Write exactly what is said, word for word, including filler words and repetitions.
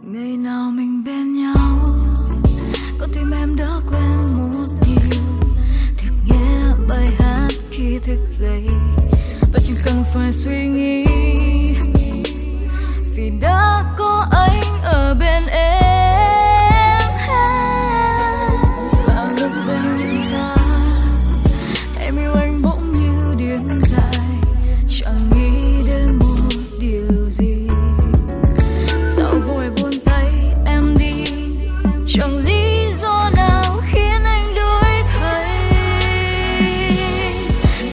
Ngày nào mình bên nhau, con tim em đã quên một điều, thích nghe bài hát khi thức dậy.